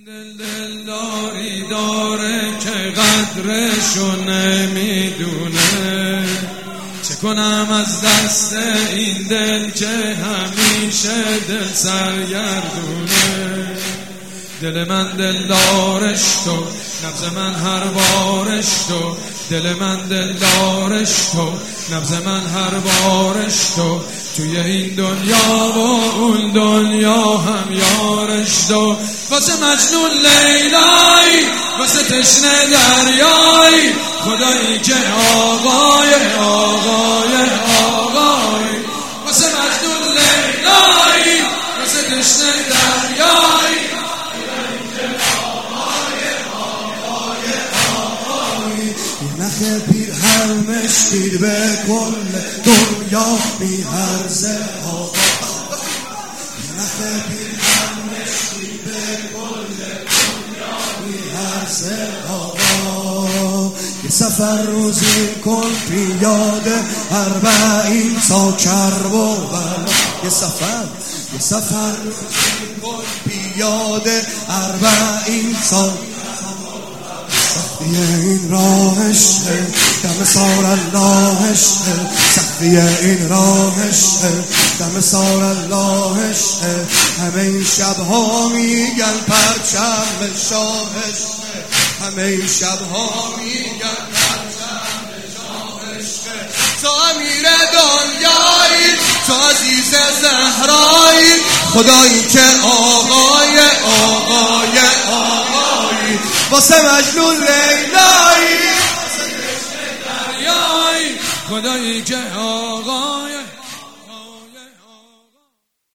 دلداری داره که قدرشو نمیدونه، چه کنم از دست این دل که همیشه دل سرگردونه. دل من دلدارش تو، نبض من هر بارش تو. دل من دلدارش تو، نبض من هر بارش تو. توی این دنیا و اون دنیا هم یارش تو. واسه مجنون لیلایی، واسه تشنه دریایی، خدایی که آقای واسه مجنون لیلایی، واسه تشنه دریایی، نخ پیرهنش دیر به کل دنیا میارزه آقا. نخ پیرهنش دیر به کل دنیا میارزه آقا. یه سفر روزی کن پیاده 40 تا کرب و بلا. یه سفر روزی کن پیاده 40 تا. سختی این راهشه دم سال اللهشه، سختی این راهشه دم سال اللهشه. همه این شبها میگن پرچم شاهشه، همه این شبها میگن پرچم شاهشه. تو امیر دنیایی، تو عزیز زهرایی، خدایی که آقای واسه مجنون لیلایی، خدایی که آقای